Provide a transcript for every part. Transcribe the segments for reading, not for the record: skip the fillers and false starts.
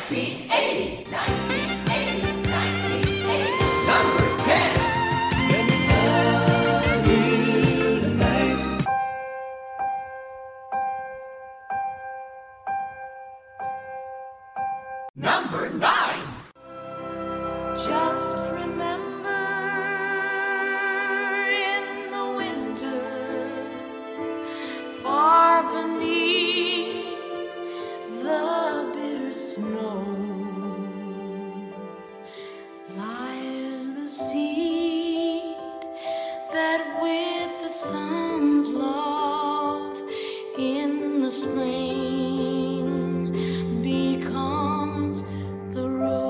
1980, 1980, 1980. Number 10. Let me love you tonight. Number 9. Just remember in the winter, far beneath the bitter snows, lies the seed that with the sun's love in the spring becomes the rose.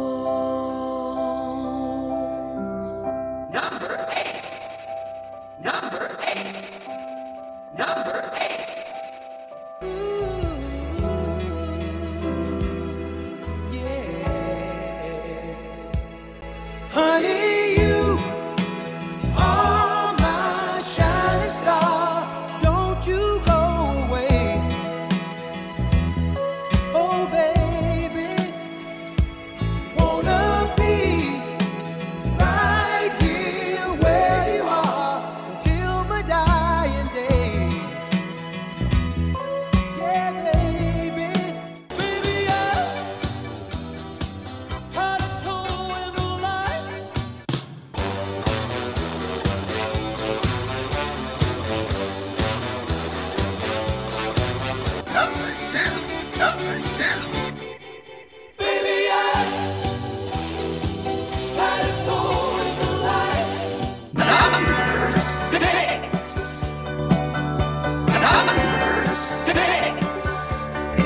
Number 8. Number 8. Number 8. Honey, you are my shining star. Don't you go away. Oh, baby, wanna be right here where you are until my dying day. Yeah, baby, baby, I'm tired of towing the line. Number 7. Number 7. Baby, I'm tired of towing the line. Number 6. Number 6.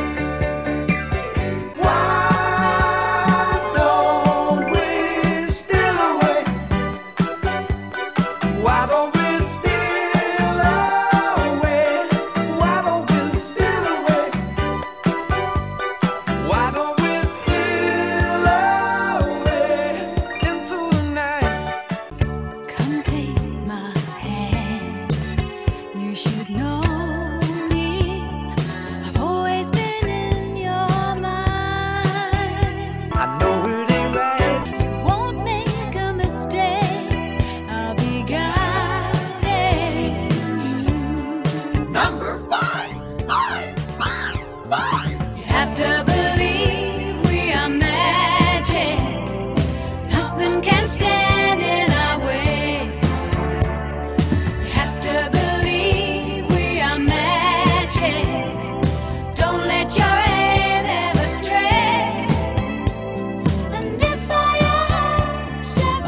Why don't we steal away? Why don't we steal away? Why don't we steal away? Why don't we steal away into the night? Come take my hand. You should know me. I've always been in your mind. I know it ain't right. You won't make a mistake. I'll be guiding you. Number 5. 5. 5. 5. You have to believe we are magic. Nothing can stand in our way. You have to believe we are magic. Don't let your aim ever stray. And if our hearts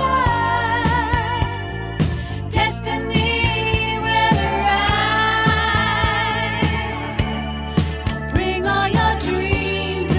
survive, destiny will arrive. I'll bring all your dreams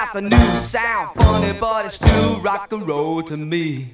got the new sound, funny but it's still rock and roll to me.